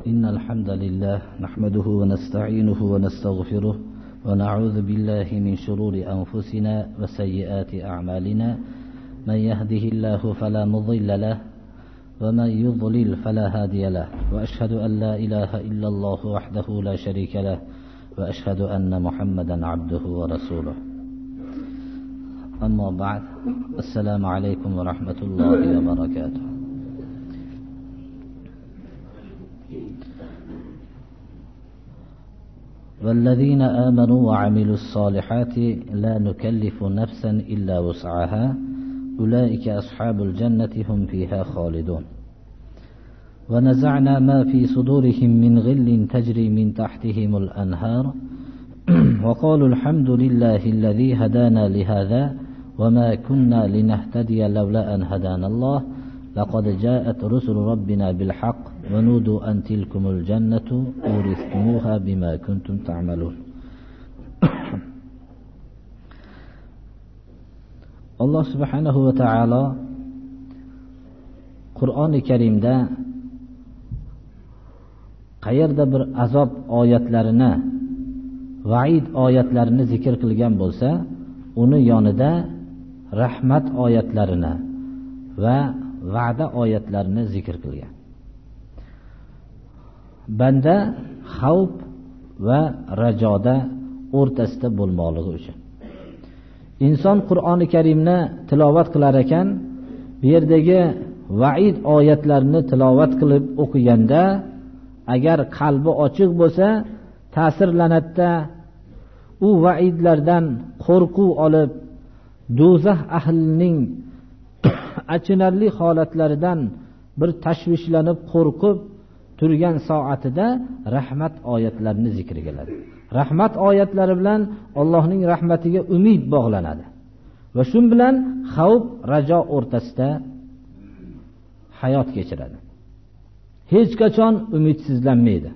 إن الحمد لله نحمده ونستعينه ونستغفره ونعوذ بالله من شرور أنفسنا وسيئات أعمالنا من يهده الله فلا مضل له ومن يضلل فلا هادي له وأشهد أن لا إله إلا الله وحده لا شريك له وأشهد أن محمدا عبده ورسوله أما بعد السلام عليكم ورحمة الله وبركاته. والذين آمنوا وعملوا الصالحات لا نكلف نفسا إلا وسعها أولئك أصحاب الجنة هم فيها خالدون. ونزعنا ما في صدورهم من غل تجري من تحتهم الأنهار وقالوا الحمد لله الذي هدانا لهذا وما كنا لنهتدي لولا أن هدانا الله لقد جاءت رسل ربنا بالحق ونودوا أن تلكم الجنة أورثتموها بما كنتم تعملون. Allah subhanahu wa ta'ala Qur'oni Karimda qayerda bir azob oyatlarini, vaid oyatlarini zikr qilgan bo'lsa, uni yonida rahmat oyatlarini va va'da oyatlarini zikr qilgan. Banda xavf va rajoda o'rtasida bo'lmoqligi uchun. Inson Qur'oni Karimni tilovat qilar ekan, bu yerdagi vaid oyatlarini tilovat qilib o'qiganda, agar qalbi ochiq bo'lsa, ta'sirlanadida, u vaidlardan qo'rquv olib, do'zax ahlining achinarli holatlaridan bir tashvishlanib qo'rqib turgan soatida rahmat oyatlarini zikr qiladi. Rahmat oyatlari bilan Allohning rahmatiga umid bog'lanadi va shu bilan xavf, rajo o'rtasida hayot kechiradi. Hech qachon umidsizlanmaydi.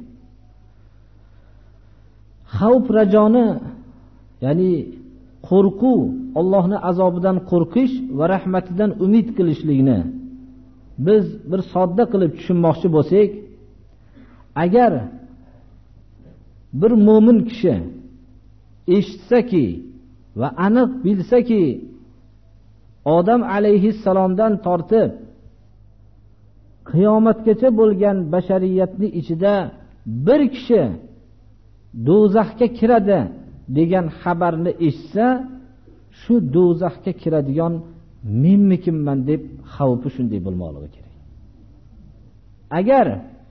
Xavf, rajoni, ya'ni qo'rquv, Allohning azobidan qo'rqish va rahmatidan umid qilishlikni biz bir sodda qilib tushunmoqchi bo'lsak, agar bir mo'min kishi eshitsaki va aniq bilsaki, Odam alayhissalomdan tortib qiyomatgacha bo'lgan bashariyatning ichida bir kishi do'zaxga kiradi degan xabarni eshitsa, shu do'zaxga kiradigan menmikinman deb xavfi shunday bo'lmoqligi kerak. Agar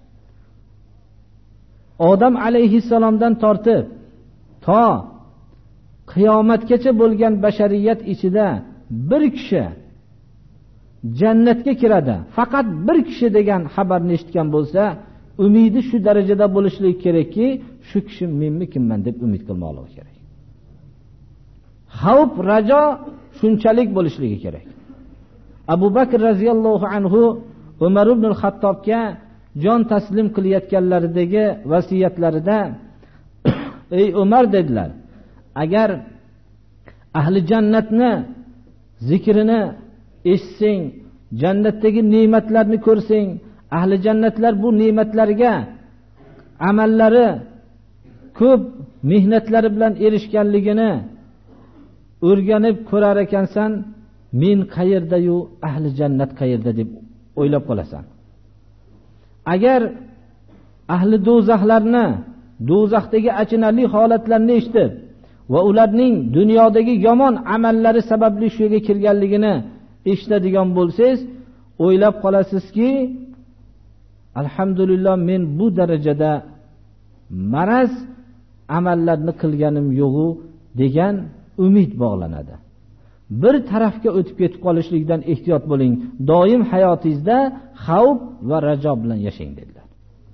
Odam alayhissalomdan tortib to qiyomatgacha bo'lgan bashariyat ichida bir kishi jannatga kiradi, faqat bir kishi degan xabarni eshitgan bo'lsa, umidi shu darajada bo'lishligi kerakki, shu kishi menmikinman deb umid qilmoqligi kerak. Xavf, rajo shunchalik bo'lishligi kerak. Abu Bakr radhiyallohu anhu Umar ibn al-Xattobga jon taslim qilayotganlaridagi vasiyatlarida ey Umar dedilar, agar ahli jannatni zikrini eshitsang, jannatdagi ne'matlarni ko'rsang, ahli jannatlar bu ne'matlarga amallari ko'p mehnatlari bilan erishganligini o'rganib ko'rar ekansan, men qayerda-yu ahli jannat qayerda deb o'ylab qolasan. Agar ahli do'zaxlarni, do'zaxdagi achinarli holatlarni eshitib va ularning dunyodagi yomon amallari sababli shu yerga kirganligini eshitadigan bo'lsangiz, o'ylab qolasizki, alhamdulillah, men bu darajada maraz amallarni qilganim yo'g'u degan umid bog'lanadi. Bir tarafga o'tib ketib qolishlikdan ehtiyot bo'ling. Doim hayotingizda xavf va rajo bilan yashang dedilar.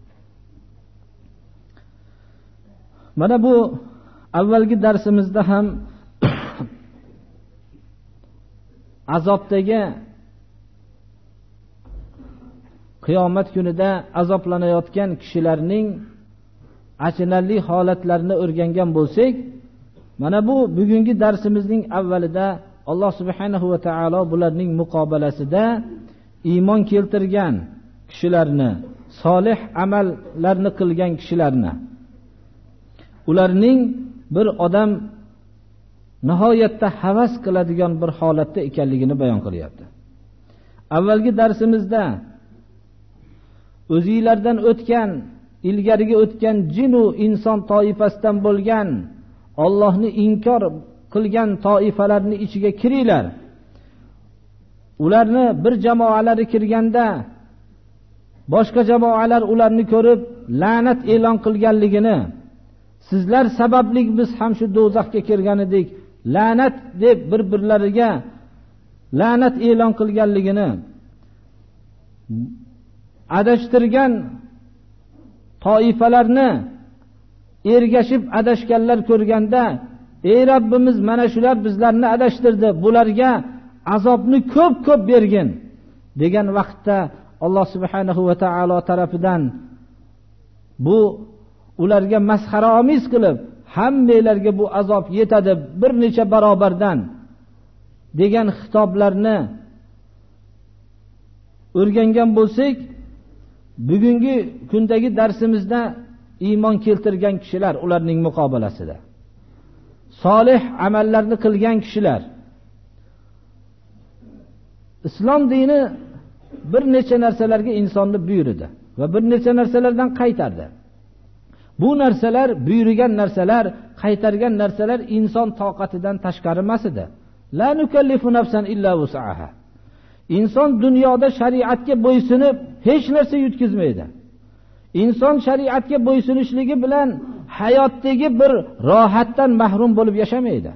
Mana bu avvalgi darsimizda ham azobdagi, qiyomat kunida azoblanayotgan kishilarning achinarli holatlarini o'rgangan bo'lsak, mana bu bugungi darsimizning avvalida Alloh subhanahu va taolo bularning muqobalasida iymon keltirgan kishilarni, solih amallarni qilgan kishilarni, ularning bir odam nihoyatda havas qiladigan bir holatda ekanligini bayon qilyapti. Avvalgi darsimizda o'zingizlardan o'tgan, ilgariga o'tgan jinu inson toifasidan bo'lgan Allohni inkor qilgan toifalarni ichiga kiringlar. Ularni bir jamoalari kirganda boshqa jamoalar ularni ko'rib la'nat e'lon qilganligini, sizlar sababli biz ham shu do'zaxga kirgan edik, la'nat deb bir-birlariga la'nat e'lon qilganligini, adashtirgan toifalarni ergashib adashganlar ko'rganda, ey Rabbimiz, mana shular bizlarni adashtirdi, bularga azobni ko'p bergin degan vaqtda Alloh subhanahu va taolo tarafidan bu ularga masxaraomiz qilib, hammanglarga bu azob yetadi bir necha barobardan degan xitoblarni o'rgangan bo'lsak, bugungi kundagi darsimizda iymon keltirgan kishilar, ularning muqobalasida solih amallarni qilgan kishilar, islom dini bir necha narsalarga insonni buyurdi va bir necha narsalardan qaytardi. Bu narsalar, buyurgan narsalar, qaytargan narsalar inson toqatidan tashqari emas edi. La nukallifu nafsan illa wus'aha. Inson dunyoda shariatga bo'ysunib hech narsa yutkizmaydi. Inson shariatga bo'ysunishligi bilan hayotdagi bir rohatdan mahrum bo'lib yashamaydi.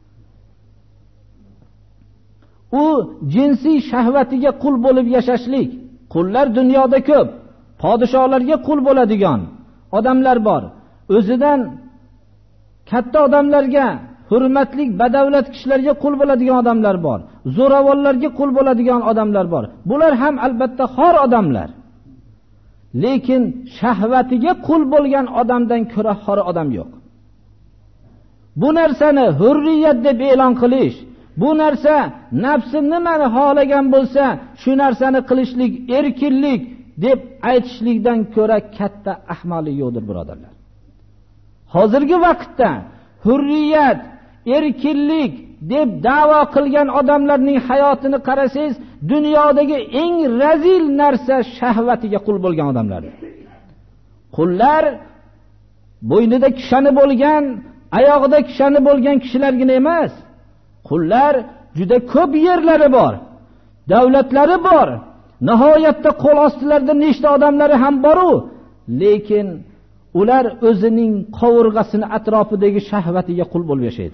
U jinsiy shahvatiga qul bo'lib yashashlik. Qullar dunyoda ko'p. Podshohlarga qul bo'ladigan odamlar bor. O'zidan katta odamlarga, hurmatli badavlat kishilarga qul bo'ladigan odamlar bor. Zo'ravonlarga qul bo'ladigan odamlar bor. Bular ham albatta xor odamlar. Lekin shahvatiga qul bo'lgan odamdan ko'ra xor odam yo'q. Bu narsani hurriyat deb e'lon qilish, bu narsa nafsi nimani xohlagan bo'lsa shu narsani qilishlik, erkinlik deb aytishlikdan ko'ra katta ahmoqlik yo'qdir, birodarlar. Hozirgi vaqtda hurriyat, erkinlik deb da'vo qilgan odamlarning hayotini qarasangiz, dunyodagi eng razil narsa shahvatiga qul bo'lgan odamlardir. Qullar bo'ynida kishani bo'lgan, oyog'ida kishani bo'lgan kishilargina emas. Qullar juda ko'p yerlari bor, davlatlari bor, nihoyatda qo'l ostilarida nechta odamlari ham bor-u, lekin ular o'zining qovurg'asini atrofidagi shahvatiga qul bo'lib yashaydi.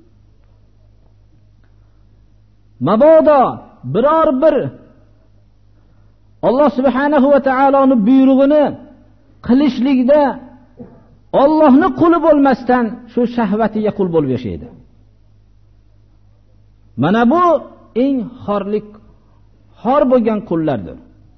Mabodo biror bir Alloh subhanahu va taoloning buyrug'ini qilishlikda Allohning quli bo'lmasdan shu shahvatiga qul bo'lib yashaydi. Mana bu eng xor bo'lgan qullardir.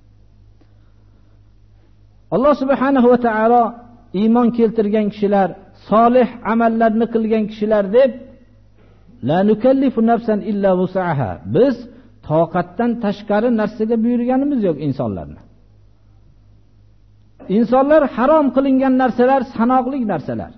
Alloh subhanahu va taolo iymon keltirgan kishilar, solih amallarni qilgan kishilar deb la nukallifu nafsan illa wus'aha. Biz toqatdan tashqari narsaga buyurganimiz yo'q insonlarni. Insonlar harom qilingan narsalar sanoqli narsalar.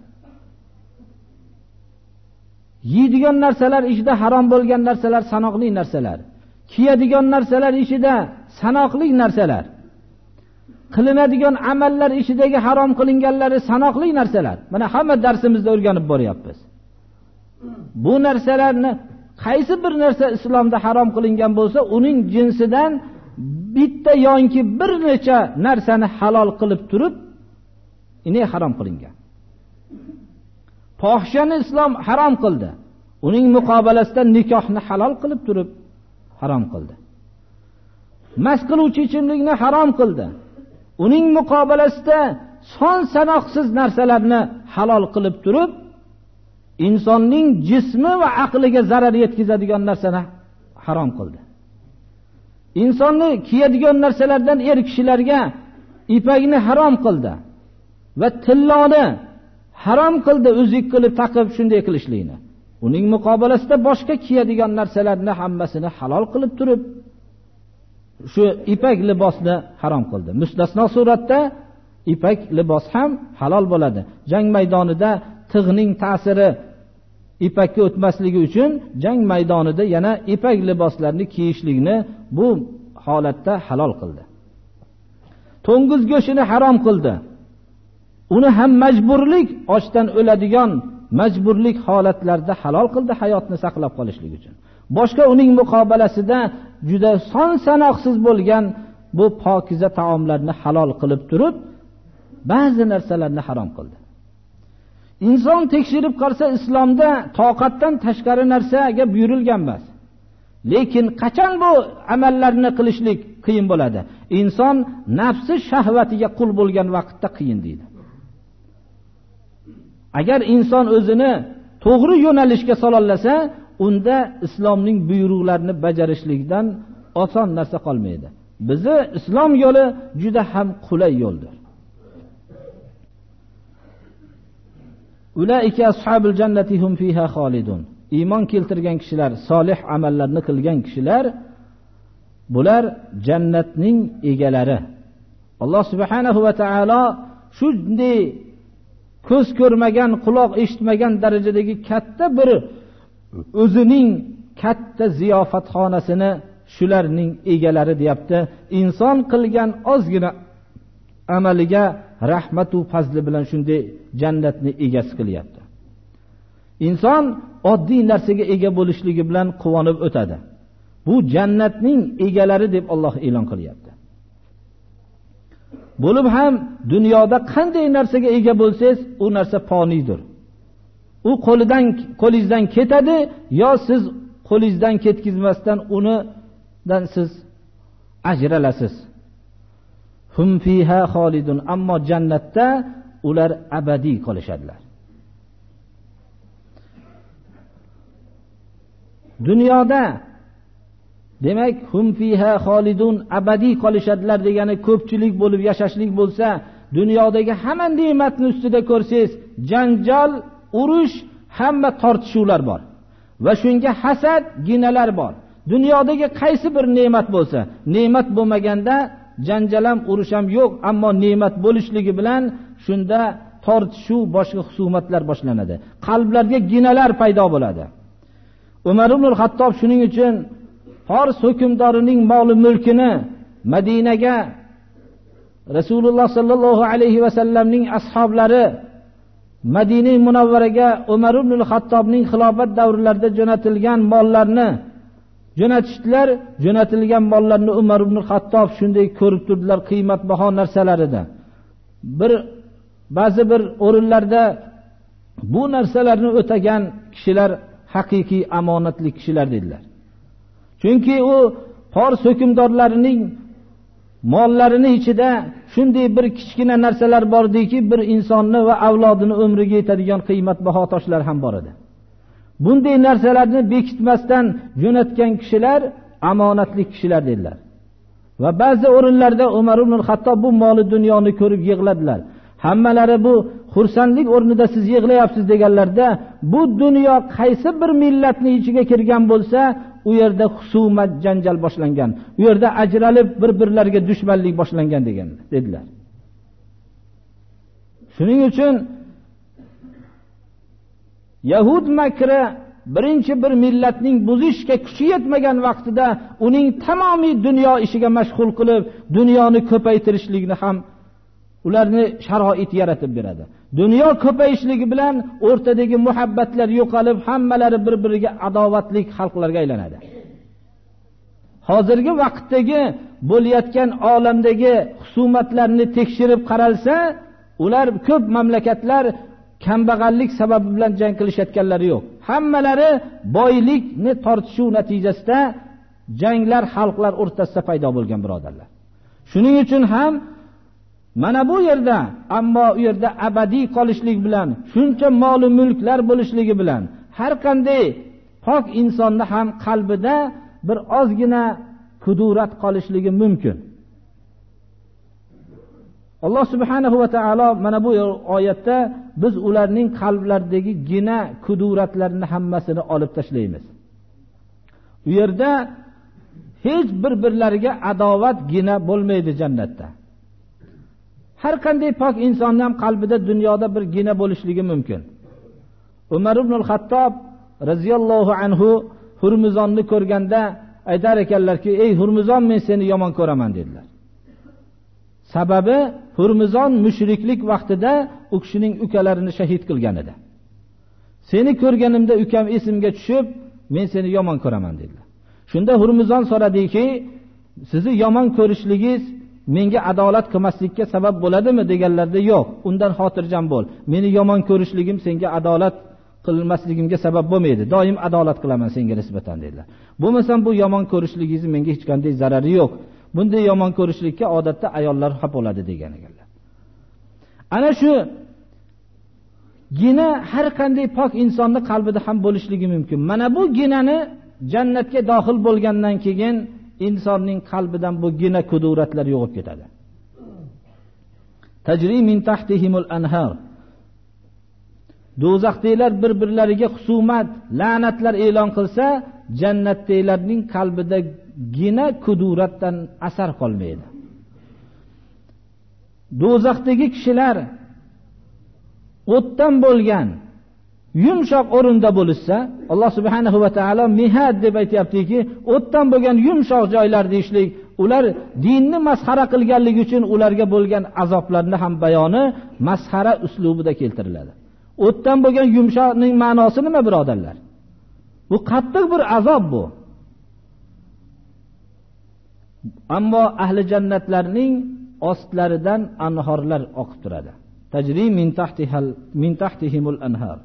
Yeydigan narsalar ichida harom bo'lgan narsalar sanoqli narsalar. Kiyadigan narsalar ichida sanoqli narsalar. Qilinadigan amallar ichidagi harom qilinganlari sanoqli narsalar. Mana hamma darsimizda o'rganib boryapmiz. Bu narsalarni qaysi bir narsa islomda harom qilingan bo'lsa, uning jinsidan bitta yoki bir necha narsani halol qilib turib, ini harom qilingan. Fohishani islom harom qildi. Uning muqobalasida nikohni halol qilib turib harom qildi. Mast qiluvchi ichimlikni harom qildi. Uning muqobalasida son sanoqsiz narsalarni halol qilib turib, insonning jismi va aqliga zarar yetkazadigan narsani harom qildi. Insonni kiyadigan narsalardan kishilarga ipakni harom qildi va tilloni harom qildi, uzuk qilib taqib shunday qilishlikni. Uning muqobalasida boshqa kiyadigan narsalarni hammasini halol qilib turib, shu ipak libosni harom qildi. Mustasno suratda ipak libos ham halol bo'ladi. Jang maydonida tig'ning ta'siri ipakka o'tmasligi uchun jang maydonida yana ipak liboslarni kiyishlikni bu holatda halol qildi. To'ng'iz go'shtini harom qildi. Uni ham majburlik, ochdan o'ladigan majburlik holatlarda halol qildi, hayotni saqlab qolishlik uchun. Boshqa uning muqobalasida juda son sanoqsiz bo'lgan bu pokiza taomlarni halol qilib turib, ba'zi narsalarni harom qildi. Inson tekshirib qarsa, islomda toqatdan tashqari narsaga buyurilgan emas. Lekin qachon bu amallarni qilishlik qiyin bo'ladi? Inson nafsi shahvatiga qul bo'lgan vaqtda qiyin deydi. Agar inson o'zini to'g'ri yo'nalishga sololasa, unda islomning buyruqlarini bajarishlikdan oson narsa qolmaydi. Bizi islom yo'li juda ham qulay yo'ldir. Ulaika ashabul jannati hum fiha xolidun. Iymon keltirgan kishilar, solih amallarni qilgan kishilar, bular jannatning egalari. Alloh subhanahu va taolo shunday ko'z ko'rmagan, quloq eshitmagan darajadagi katta bir o'zining katta ziyofatxonasini shularning egalari deyapti. Inson qilgan ozgina amaliga rahmat va fazli bilan shunday jannatni egasi qilyapti. Inson oddiy narsaga ega bo'lishligi bilan quvonib o'tadi. Bu jannatning egalari deb Alloh e'lon qilyapti. Bo'lib ham dunyoda qanday narsaga ega bo'lsangiz, u narsa fonidir. U qo'lingizdan ketadi, yo siz qo'lingizdan ketkizmasdan unidan siz ajralasiz. Hum fiha xolidun. Ammo jannatda ular abadiy qolishadilar. Dunyoda demak hum fiha xolidun abadiy qolishadilar degani ko'pchilik bo'lib yashashlik bo'lsa, dunyodagi hamma ne'matni ustida ko'rsangiz, janjal, urush, hamma tortishuvlar bor va shunga hasad, ginalar bor. Dunyodagi qaysi bir ne'mat bo'lsa, ne'mat bo'lmaganda janjal ham, urush ham yo'q, ammo ne'mat bo'lishligi bilan shunda tortishuv, boshqa husumatlar boshlanadi. Qalblarga ginalar paydo bo'ladi. Umar ibn al-Xattob shuning uchun Fors hukmdorining mol mulkini Madinaga Rasululloh sallallohu alayhi va sallamning ashablari Madina Munavvaraga Umar ibn al-Xattobning xilofat davrlarida jo'natilgan mollarni jo'natishdilar. Jo'natilgan mollarni Umar ibn al-Xattob shunday ko'rib turdilar, qiymatbaho narsalar edi. Ba'zi bir o'rinlarda bu narsalarni o'tagan kishilar haqiqiy omonatli kishilar dedilar. Chunki u Fors hukmdorlarining mollarini ichida shunday bir kichkina narsalar bordiki, bir insonni va avlodini umriga yetadigan qiymatbaho toshlar ham bor edi. Bunday narsalarni bekitmasdan jo'natgan kishilar omonatli kishilar dedilar. Va ba'zi o'rinlarda Umar ibn al-Xattob bu moli dunyoni ko'rib yig'ladilar. Hammalari bu xursandlik o'rnida siz yig'layapsiz deganlarda, bu dunyo qaysi bir millatning ichiga kirgan bo'lsa, u yerda husumat, janjal boshlangan. U yerda ajralib bir-birlariga dushmanlik boshlangan degan dedilar. Shuning uchun Yahud makri birinchi bir millatning buzishga kuchi yetmagan vaqtida uning tamomiy dunyo ishiga mashg'ul qilib, dunyoni ko'paytirishlikni ham ularni sharoit yaratib beradi. Dunyo ko'payishligi bilan o'rtadagi muhabbatlar yo'qolib, hammalari bir-biriga adovatli xalqlarga aylanadi. Hozirgi vaqtdagi bo'layotgan olamdagi husumatlarni tekshirib qaralsa, ular ko'p mamlakatlar kambag'allik sababi bilan jang qilishayotganlari yo'q. Hammalari boylikni tortishuv natijasida janglar xalqlar o'rtasida paydo bo'lgan birodarlar. Shuning uchun ham mana bu yerda, ammo u yerda abadiy qolishlik bilan, shuncha mol va mulklar bo'lishligi bilan har qanday pok insonni ham qalbida bir ozgina kudurat qolishligi mumkin. Alloh subhanahu va taolo mana bu oyatda biz ularning qalblaridagi gina, kuduratlarini hammasini olib tashlaymiz. U yerda hech bir-birlariga adovatgina bo'lmaydi jannatda. Har qanday pok insonning ham qalbida dunyoda bir gina bo'lishligi mumkin. Umar ibn al-Xattob radhiyallohu anhu Hurmuzonni ko'rganda aytar ekanlarki, "Ey Hurmuzon, men seni yomon ko'raman" dedilar. Sababi Hurmuzon mushriklik vaqtida u kishining ukalarini shahid qilgan edi. Seni ko'rganimda ukam esimga tushib, men seni yomon ko'raman dedilar. Shunda Hurmuzon so'radiki, "Sizni yomon ko'rishligingiz menga adolat qilmaslikka sabab bo'ladimi?" deganlarda, "Yo'q, undan xotirjam bo'l. Meni yomon ko'rishligim senga adolat qilmasligimga sabab bo'lmaydi. Doim adolat qilaman senga nisbatan" dedilar. "Bo'lmasam bu yomon ko'rishligingiz menga hech qanday zarari yo'q. Bunday yomon ko'rishlikka odatda ayollar xafa bo'ladi" degan ekanlar. Ana shu gina har qanday pok insonning qalbida ham bo'lishligi mumkin. Mana bu ginani jannatga daxil bo'lgandan keyin insonning qalbidan bu gina kuduratlar yo'qib ketadi. Tajri min tahtihimul anhar. Do'zaxdagilar bir-birlariga husumat, la'natlar e'lon qilsa, jannatdagilarning qalbida gina kuduratdan asar qolmaydi. Do'zaxdagi kishilar o'tdan bo'lgan yumshoq o'rinda bo'lsa, Alloh subhanahu va taolo mihad deb aytayaptiki, o'tdan bo'lgan yumshoq joylar deyishlik, ular dinni masxara qilganligi uchun ularga bo'lgan azoblarni ham bayoni masxara uslubida keltiriladi. O'tdan bo'lgan yumshoqning ma'nosi nima birodarlar? Bu qattiq bir azob bu. Ammo ahli jannatlarning ostlaridan anhorlar oqib turadi. Tajri min tahtihimul anhar.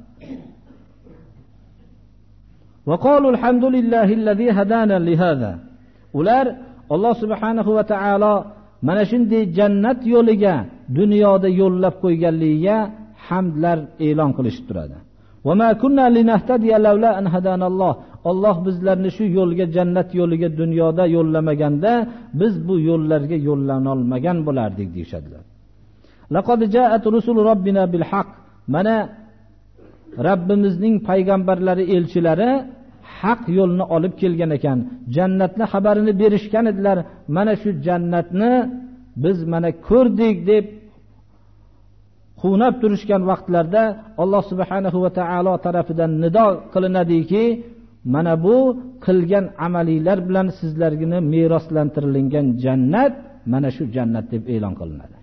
Va qalu alhamdulillahillazi hadana li hada. Ular Alloh subhanahu va taolo mana shunday jannat yo'liga dunyoda yo'llab qo'yganligiga hamdlar e'lon qilishib turadi. Va ma kunna linahtadiya laula an hadanalloh. Alloh bizlarni shu yo'lga, jannat yo'liga dunyoda yo'llamaganda biz bu yo'llarga yo'llana olmagan bo'lardik deyshadilar. Laqad ja'at rusul robbina bil haq. Mana Rabbimizning payg'ambarlari, elchilari haq yo'lni olib kelgan ekan. Jannatni xabarini berishgan edilar. Mana shu jannatni biz mana ko'rdik deb quvnab turishgan vaqtlarda Alloh subhanahu va taolo tarafidan nido qilinadiki, mana bu qilgan amaliylar bilan sizlarga meroslantirilgan jannat mana shu jannat deb e'lon qilinadi.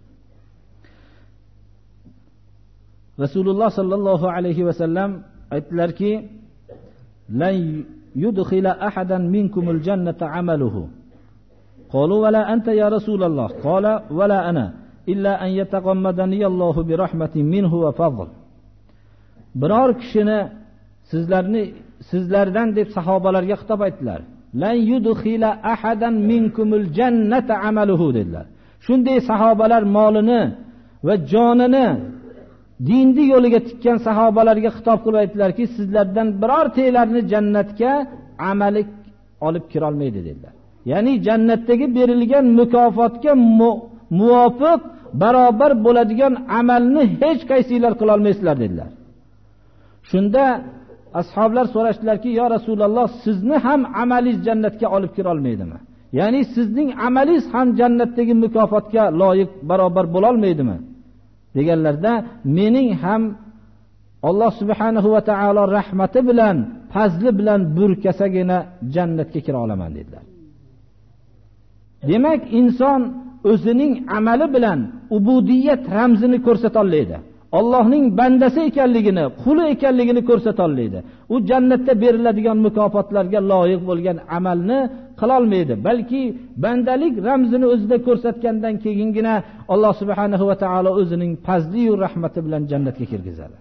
Rasululloh sallallohu alayhi va sallam aytdilarki, "Lan yudkhila ahadan minkumul jannata amaluhu." Qalu va la anta ya Rasululloh. Qala va la ana illa an yataqammadani Allohu bi rahmatin minhu va fadl. Biror kishini sizlardan deb sahobalarga xitob aytdilar. Lan yudkhila ahadan minkumul jannata amaluhu dedilar. Shunday sahobalar molini va jonini dinni yo'liga tikkan sahobalarga xitob qilib aytdilarki, sizlardan birortanglarni jannatga amali olib kira olmaydi dedilar. Ya'ni jannatdagi berilgan mukofotga muvofiq barobar bo'ladigan amalni hech qaysinglar qila olmaysizlar dedilar. Shunda ashoblar so'rashdilarki, "Ya Rasululloh, sizni ham amalingiz jannatga olib kira olmaydimi? Ya'ni sizning amalingiz ham jannatdagi mukofotga loyiq barobar bo'la olmaydimi?" deganlarda, "Mening ham Alloh subhanahu va taolo rahmati bilan, fazli bilan burkasagina jannatga kira olaman" dedilar. Demak, inson o'zining amali bilan ubudiyat ramzini ko'rsata oladi. Allohning bandasi ekanligini, quli ekanligini ko'rsata oladi. U jannatda beriladigan mukofotlarga loyiq bo'lgan amalni qila olmaydi, balki bandalik ramzini o'zida ko'rsatgandan keyingina Alloh subhanahu va taolo o'zining fazli va rahmati bilan jannatga kirgizadi.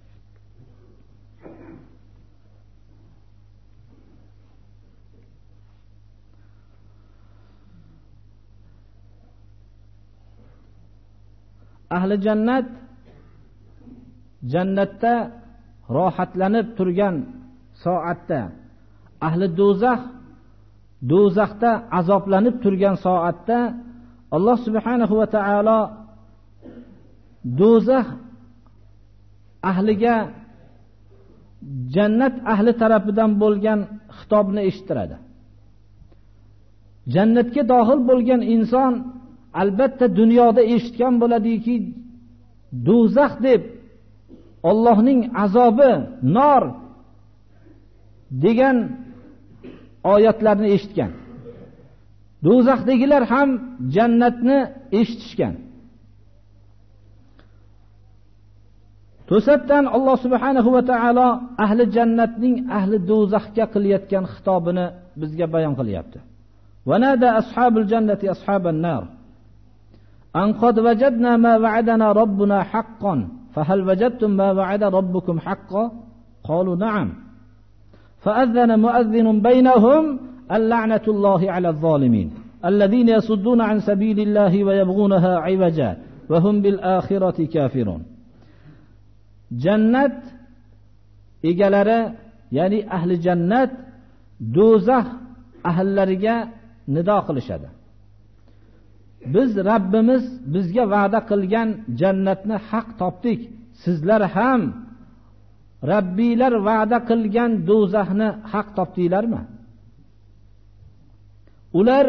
Ahli jannat jannatda rohatlanib turgan soatda, ahli do'zaxda azoblanib turgan soatda Alloh subhanahu va taolo do'zax ahliga jannat ahli tarafidan bo'lgan xitobni eshittiradi. Jannatga daxil bo'lgan inson albatta dunyoda eshitgan bo'ladiki, do'zax deb Allohning azobi, nor degan oyatlarni eshitgan. Do'zaxdagilar ham jannatni eshitishgan. To'satdan Alloh subhanahu va taolo ahli jannatning ahli do'zaxga qilayotgan xitobini bizga bayon qilyapti. Va nada ashabul jannati ashaban nar an qad wajadna ma wa'adana robbuna haqqan fa hal wajadtum ma wa'ada robbukum haqqan qalu na'am fa'adhana mu'adhdhinun baynahum al-la'natullahi 'alal zalimin alladhina yasudduna 'an sabilillahi wa yabghunaha 'iwaja wa hum bil akhirati kafirun. Jannat egalari, ya'ni ahli jannat do'zax ahllariga nido qilishadi. Biz Rabbimiz bizga va'da qilgan jannatni haq topdik. Sizlar ham Rabbiylar va'da qilgan do'zaxni haq topdinglarmi? Ular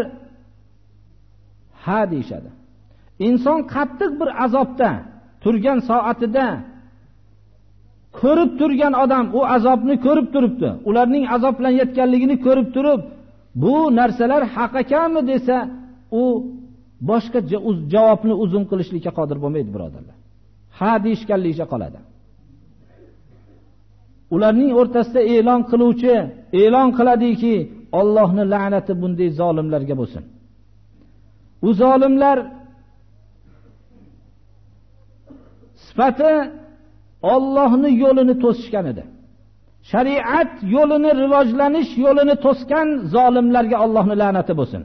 ha deyshadi. Inson qattiq bir azobda turgan soatida ko'rib turgan odam u azobni ko'rib turibdi. Ularning azoblanayotganligini ko'rib turib, bu narsalar haq ekanmi desa, u boshqa javobni uzun qilishlikka qodir bo'lmaydi, birodarlar. Ha deyishganligicha qoladi. Ularning o'rtasida e'lon qiladiki, Allohning la'nati bunday zolimlarga bo'lsin. U zolimlar sifati Allohning yo'lini to'sishgan edi. Shariat yo'lini, rivojlanish yo'lini to'sgan zolimlarga Allohning la'nati bo'lsin.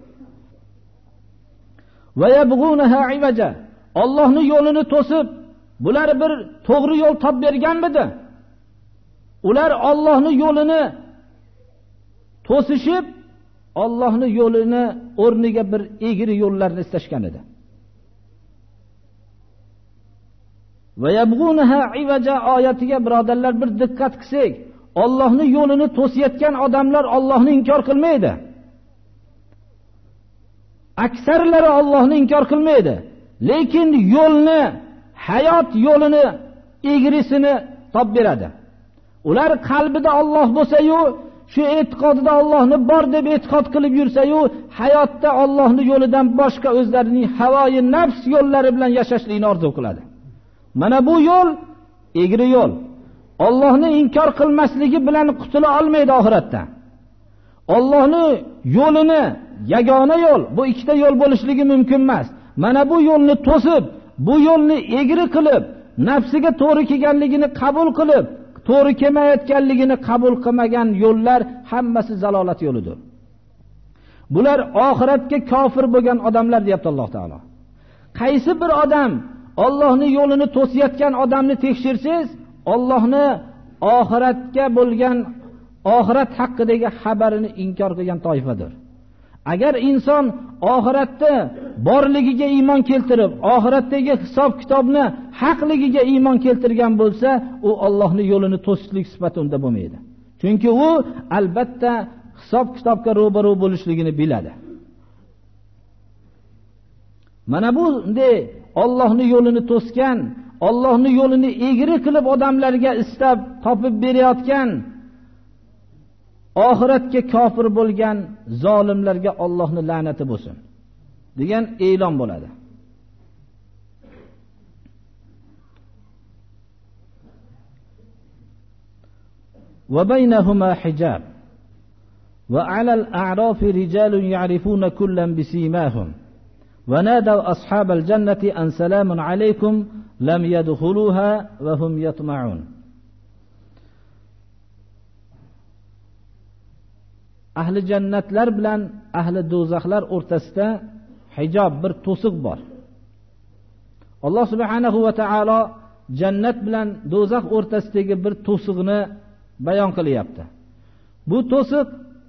Va yabghunaha iwaja. Allohning yo'lini to'sib, bular bir to'g'ri yo'l topib berganmidi? Ular Allohning yo'lini to'sishib, Allohning yo'lini o'rniga bir egri yo'llarni istashgan edi. Va yabghunaha iwaja oyatiga birodarlar bir diqqat qilsak, Allohning yo'lini to'sayotgan odamlar Allohni inkor qilmaydi. Aksarlari Allohni inkor qilmaydi, lekin yo'lni, hayot yo'lini egrisini topib beradi. Ular qalbida Alloh bo'lsa-yu, shu e'tiqodida Allohni bor deb e'tiqod qilib yursa-yu, hayotda Allohning yo'lidan boshqa o'zlarining havoyi nafs yo'llari bilan yashashlikni orzu qiladi. Mana bu yo'l egri yo'l. Allohni inkor qilmasligi bilan qutula olmaydi oxiratda. Allohning yo'lini yagona yo'l, bu ikkita yo'l bo'lishligi mumkin emas. Mana bu yo'lni to'sib, bu yo'lni egri qilib, nafsiga to'g'ri kelganligini qabul qilib, to'g'ri kelmayotganligini qabul qilmagan yo'llar hammasi zalolat yo'lidir. Bular oxiratga kofir bo'lgan odamlar deyapti Alloh taolo. Qaysi bir odam Allohning yo'lini to'sayotgan odamni tekshirsangiz, Allohni oxiratga bo'lgan oxirat haqidagi xabarini inkor qilgan toifadir. Agar inson oxiratda borligiga iymon keltirib, oxiratdagi hisob kitobni haqligiga iymon keltirgan bo'lsa, u Allohning yo'lini to'sishlik sifati unda bo'lmaydi. Chunki u albatta hisob kitobga ro'baro bo'lishligini biladi. Mana bunday Allohning yo'lini to'sgan, Allohning yo'lini egri qilib odamlarga istab topib berayotgan, oxiratga kofir bo'lgan zolimlarga Allohning la'nati bo'lsin degan e'lon bo'ladi. Va baynahuma hijab va 'alal a'rafi rijalun ya'rifuna kullan bisimahum va nadaw ashabal jannati an salamun alaykum lam yadkhuluha va hum yatma'un. Ahli jannatlar bilan ahli do'zaxlar o'rtasida hijob, bir to'siq bor. Alloh subhanahu va taolo jannat bilan do'zax o'rtasidagi bir to'siqni bayon qilyapti. Bu to'siq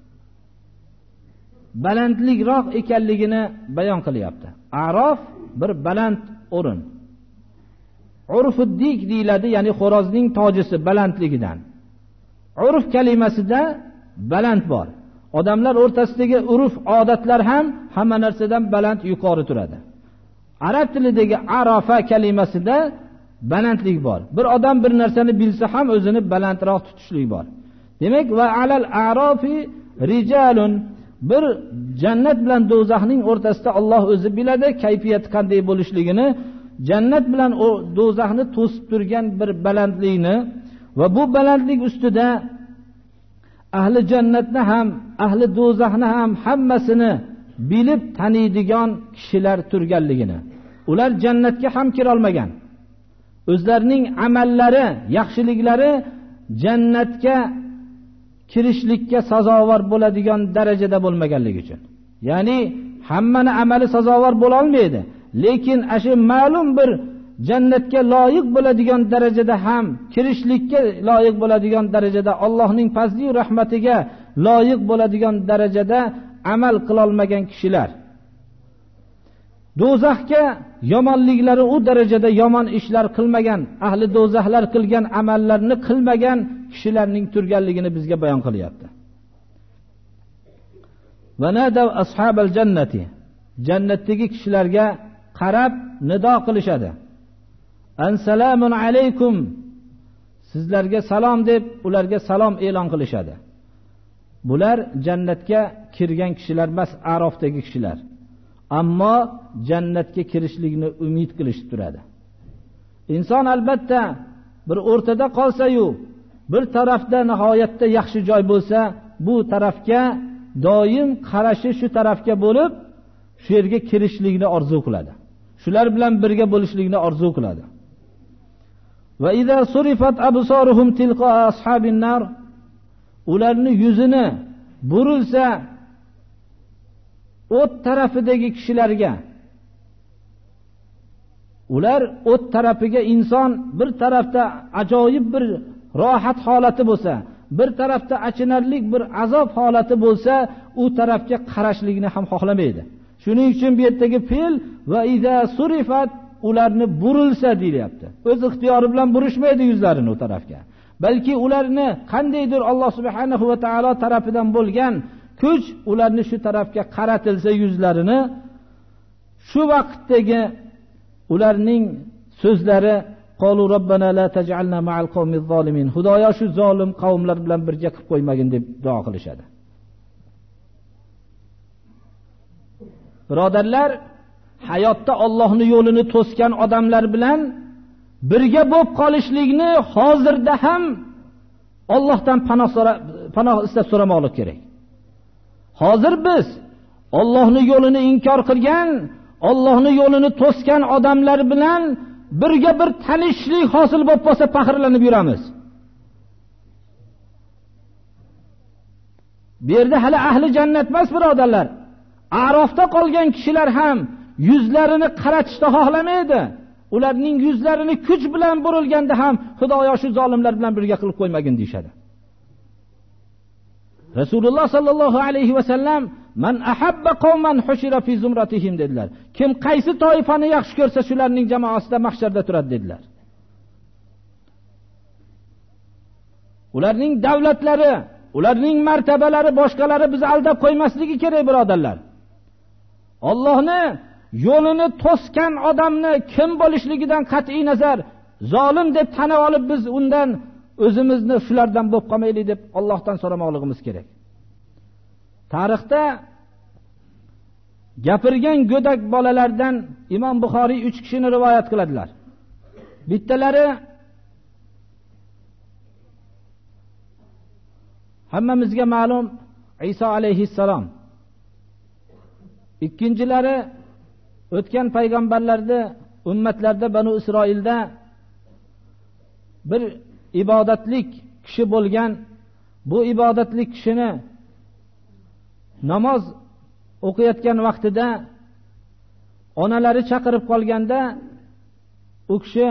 balandlikroq ekanligini bayon qilyapti. A'rof bir baland o'rin. Urfuddik deyiladi, ya'ni xo'rozning tojisi balandligidan. Urf kalimasida baland bor. odamlar o'rtasidagi urf odatlar ham hamma narsadan baland yuqori turadi. Arab tilidagi arafa kalimasida balandlik bor. Bir odam bir narsani bilsa ham o'zini balandroq tutishlik bor. Demak, va alal a'rafi rijalun, bir jannat bilan do'zaxning o'rtasida Alloh o'zi biladi kayfiyat qanday bo'lishligini, jannat bilan o do'zaxni to'sib turgan bir balandlikni va bu balandlik ustida ahli jannatni ham, ahli do'zaxni ham hammasini bilib taniydigan kishilar turganligini. Ular jannatga ham kira olmagan. O'zlarining amallari, yaxshiliklari jannatga kirishlikka sazovor bo'ladigan darajada bo'lmaganligi uchun. Ya'ni hammani amali sazovor bo'la olmaydi, lekin ashu ma'lum bir jannatga loyiq bo'ladigan darajada ham, kirishlikka loyiq bo'ladigan darajada, Allohning fazli va rahmatiga loyiq bo'ladigan darajada amal qila olmagan kishilar. Do'zaxga yomonliklari u darajada yomon ishlar qilmagan, ahli do'zaxlar qilgan amallarni qilmagan kishilarning turganligini bizga bayon qilyapti. Va nadav ashabal jannati, jannatdagi kishilarga qarab nido qilishadi. Assalomu alaykum, sizlarga salom deb ularga salom e'lon qilishadi. Bular jannatga kirgan kishilar emas, Arofdagi kishilar. Ammo jannatga kirishlikni umid qilishib turadi. Inson albatta bir o'rtada qolsa-yu, bir tarafda nihoyatda yaxshi joy bo'lsa, bu tarafga doim qarashi shu tarafga bo'lib, shu yerga kirishlikni orzu qiladi. Shular bilan birga bo'lishlikni orzu qiladi. Va idza surifat absaruhum tilqa ashabin nar, ularni yuzini burilsa o't tarafidagi kishilarga, ular o't tarafiga, inson bir tarafda ajoyib bir rohat holati bo'lsa, bir tarafda achinarli bir azob holati bo'lsa, u tarafga qarashlikni ham xohlamaydi. Shuning uchun bu yerdagi fe'l va idza surifat, ularni burilsa deyapti. O'z ixtiyori bilan burishmaydi yuzlarini u tarafga. Balki ularni qandaydir Alloh subhanahu va taolo tarafidan bo'lgan kuch ularni shu tarafga qaratilsa yuzlarini, shu vaqtdagi ularning so'zlari qolu robbana la taj'alna ma'al qawmiz zolimin, Xudoyo shu zolim qavmlar bilan birga qilib qo'ymagin deb duo qilishadi. Birodarlar, hayotda Allohning yo'lini to'sgan odamlar bilan birga bo'lib qolishlikni hozirda ham Allohdan panoh istab so'ramoqlik kerak. Hozir biz Allohning yo'lini inkor qilgan, Allohning yo'lini to'sgan odamlar bilan birga bir tanishlik hosil bo'lib qolsa faxrlanib yuramiz. Bu yerda hali ahli jannat emas birodarlar. Arofda qolgan kishilar ham yuzlarini qaratishni xohlamaydi. Ularning yuzlarini kuch bilan burilganda ham Xudoyo shu zolimlar bilan birga qilib qo'ymagin deyshadi. Rasululloh sallallohu alayhi va sallam man ahabba qawman hushira fi zumratihim dedilar. Kim qaysi toifani yaxshi ko'rsa shularning jamoasida mahsharda turadi dedilar. Ularning davlatlari, ularning martabalari boshqalari bizni aldab qo'ymasligi kerak birodarlar. Allohni yo'lini to'sgan odamni kim bo'lishligidan qat'iy nazar zolim deb tan olib biz undan o'zimizni shulardan bo'lib qolmaylik deb Allohdan so'ramoqligimiz kerak. Tarixda gapirgan go'dak bolalardan Imom Buxoriy 3 kishini rivoyat qiladilar. Bittalari hammamizga ma'lum Iso alayhissalom. Ikkinchilari o'tgan payg'ambarlarda, ummatlarda, Banu Isroilda bir ibodatlik kishi bo'lgan. Bu ibodatlik kishini namoz o'qiyotgan vaqtida onalari chaqirib qolganda u kishi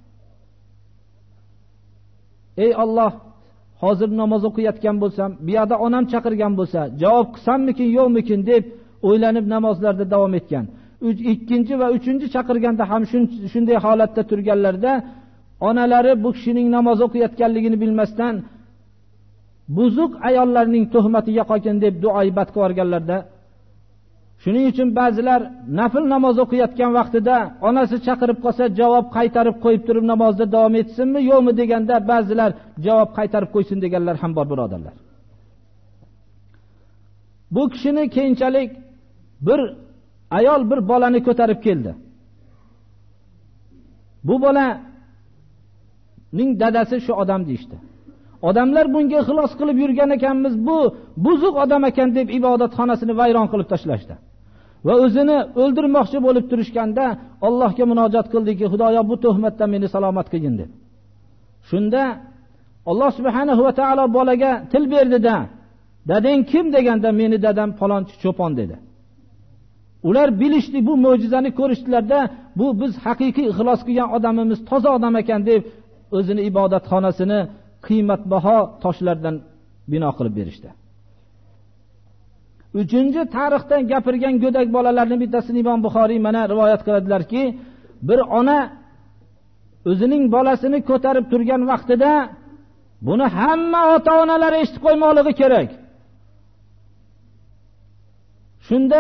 ey Alloh, hozir namoz o'qiyotgan bo'lsam, bu yerda onam chaqirgan bo'lsa, javob qilsammikin, yo'qmikin deb o'ylanib namozlarda davom etgan. Ikkinchi va uchinchi chaqirganda ham shunday holatda turganlarda onalari bu kishining namoz o'qiyotganligini bilmasdan buzuq ayollarning tuhmatiga qolgan deb duoibatga borganlarda. Shuning uchun ba'zilar nafl namoz o'qiyotgan vaqtida onasi chaqirib qolsa javob qaytarib qo'yib turib namozda davom etsinmi yo'qmi deganda ba'zilar javob qaytarib qo'ysin deganlar ham bor birodarlar. Bu kishini keyinchalik bir ayol bir bolani ko'tarib keldi. Bu bolaning dadasi shu odam deydi. Odamlar bunga ixlos qilib yurgan ekanmiz, bu buzuq odam ekan deb ibodatxonasini vayron qilib tashlashdi. Va o'zini o'ldirmoqchi bo'lib turishganda Allohga munojat qildiki, Xudoyo bu tuhmatdan meni salomat qilgin deb. Shunda Alloh subhanahu va taolo bolaga til berdi-da, "Dadang kim?" deganda, "Meni dadam falonchi cho'pon" dedi. Ular bilishdi, bu mo'jizani ko'rishdilarda, bu biz haqiqiy ixlos qilgan odamimiz, toza odam ekan deb o'zini ibodatxonasini qiymatbaho toshlardan bino qilib berishdi. Uchinchi tarixdan gapirgan go'dak bolalarning bittasini Imom Buxoriy mana rivoyat qiladilarki, bir ona o'zining bolasini ko'tarib turgan vaqtida buni hamma ota-onalar eshitib qo'ymoqligi kerak. Shunda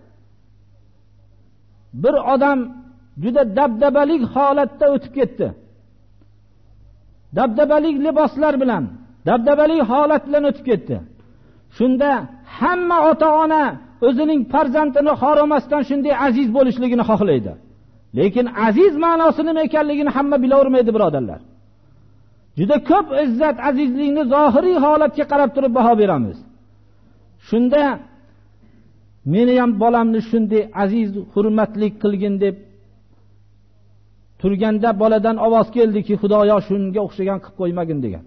bir odam juda dabdabali holatda o'tib ketdi. Dabdabali liboslar bilan, dabdabali holat bilan o'tib ketdi. Shunda hamma ota-ona o'zining farzandini xoromasdan shunday aziz bo'lishligini xohlaydi. Lekin aziz ma'nosi nima ekanligini hamma bilavermaydi birodarlar. Juda ko'p izzat, azizlikni zohiriy holatga qarab turib baho beramiz. Shunda meni ham bolamni shunday aziz, hurmatli qilgin deb turganda boladan ovoz keldiki, Xudoyo shunga o'xshagan qilib qo'ymagin degan.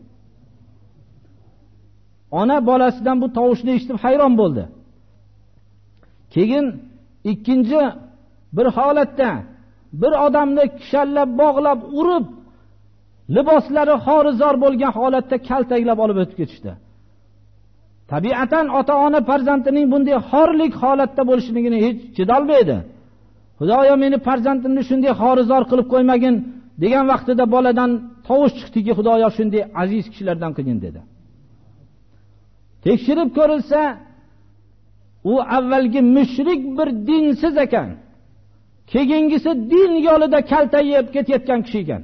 Ona bolasidan bu tovushni eshitib hayron bo'ldi. Keyin ikkinchi bir holatda bir odamni kishallab, bog'lab, urib, liboslari xorizor bo'lgan holatda kaltaklab olib o'tib ketishdi. Tabiatan ota-ona farzandining bunday xorlik holatda bo'lishligini hech chidolmaydi. Xudoyo meni farzandimni shunday xorizor qilib qo'ymagin degan vaqtida boladan tovush chiqdiki, Xudoyo shunday aziz kishilardan qilgin dedi. Tekshirib ko'rilsa, u avvalgi mushrik bir dinsiz ekan. Keyingisi din yo'lida kaltayib ketayotgan kishi ekan.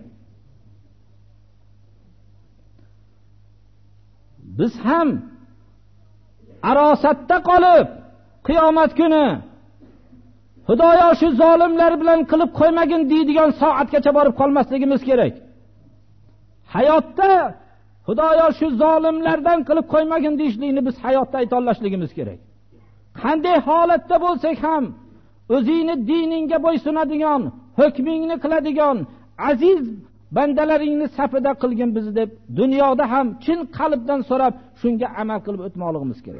Biz ham arosatda qolib qiyomat kuni Xudoyo shu zolimlar bilan qilib qo'ymagin deydigan soatgacha borib qolmasligimiz kerak. Hayotda Xudoyo shu zolimlardan qilib qo'ymagin deyishlikni biz hayotda aytolashligimiz kerak. Qanday holatda bo'lsak ham o'zingni diningga bo'ysunadigan, hukmingni qiladigan aziz bandalaringni safida qilgin bizni deb dunyoda ham chin qalbdan so'rab shunga amal qilib o'tmoqligimiz kerak.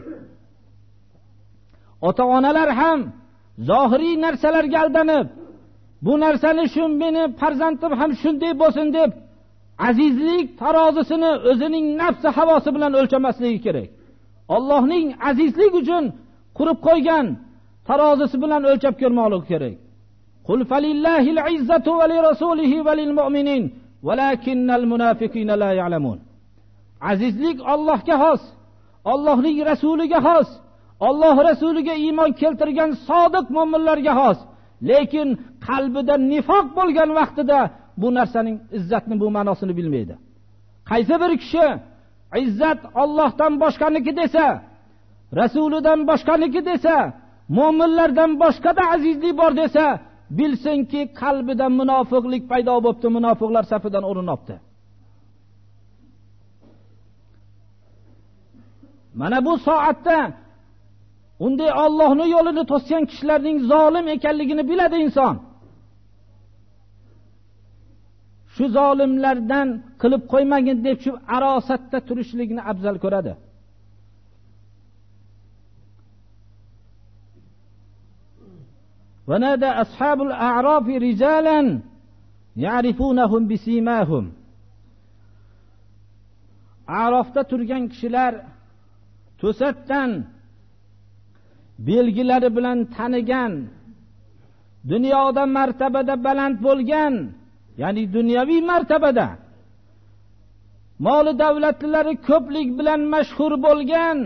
Ota-onalar ham zohiriy narsalarga aldanib, bu narsani shu meni farzandim ham shunday bo'lsin deb azizlik tarozisini o'zining nafsi havosi bilan o'lchamasligi kerak. Allohning azizlik uchun qurib qo'ygan tarozisi bilan o'lchab ko'rmoqligi kerak. Qul falillahil izzatu va li rasulihi va lil mu'minin walakinnal munafiqina la ya'lamun. Azizlik Allohga xos, Allohning rasuliga xos, Alloh rasuliga iymon keltirgan sodiq mu'minlarga xos. Lekin qalbida nifoq bo'lgan vaqtida bu narsaning izzatni bu ma'nosini bilmaydi. Qaysi bir kishi izzat Allohdan boshqaniki desa, rasulidan boshqaniki desa, mu'minlardan boshqada azizlik bor desa, bilsinki qalbida munofiqlik paydo bo'libdi, munofiqlar safidan o'rin olibdi. Mana bu soatda unday Allohning yo'lini to'sgan kishilarning zolim ekanligini biladi inson. Shu zolimlardan qilib qo'ymagin deb shu arosatda turishlikni afzal ko'radi. ونادى أصحاب الأعراف رجالا يعرفونهم بسيماهم. Arafda turgan kishilar to'satdan belgilari bilan tanigan, dunyoda martabada baland bo'lgan, ya'ni dunyoviy martabada moli davlatlari ko'plik bilan mashhur bo'lgan,